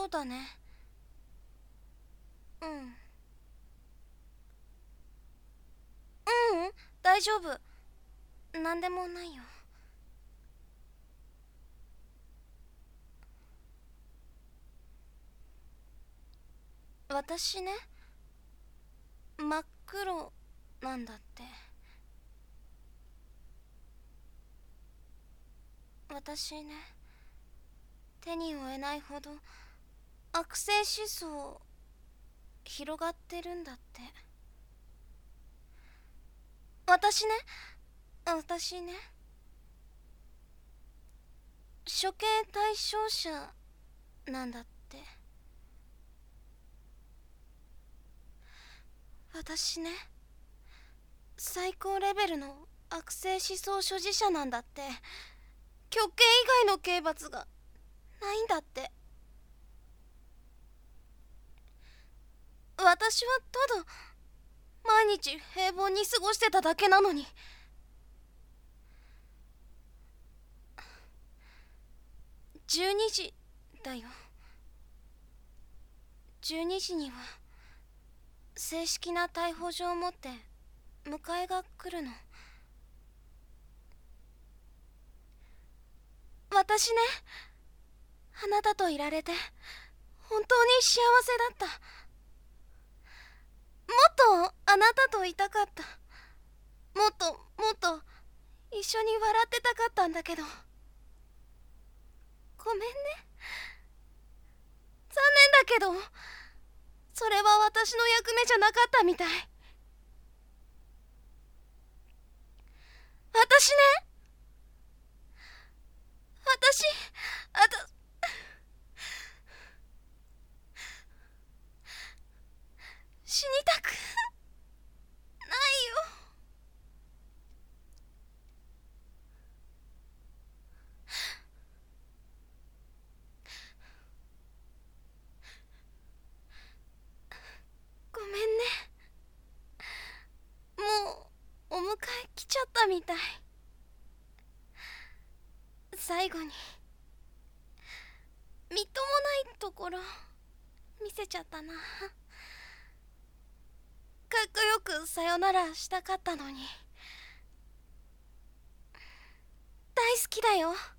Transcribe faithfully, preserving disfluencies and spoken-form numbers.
そうだね。うん。ううん、大丈夫。なんでもないよ。私ね、真っ黒なんだって。私ね、手に負えないほど悪性思想広がってるんだって。私ね、私ね、処刑対象者なんだって。私ね、最高レベルの悪性思想所持者なんだって。極刑以外の刑罰がないんだって。私はただ毎日平凡に過ごしてただけなのに。じゅうにじだよ。じゅうにじには正式な逮捕状を持って迎えが来るの。私ね、あなたといられて本当に幸せだった。もっとあなたといたかった。もっともっと一緒に笑ってたかったんだけど。ごめんね。残念だけど、それは私の役目じゃなかったみたい。私ね、私、あた、死にたくないよ。ごめんね。もうお迎え来ちゃったみたい。最後にみっともないところ見せちゃったな。かっこよくさよならしたかったのに。大好きだよ。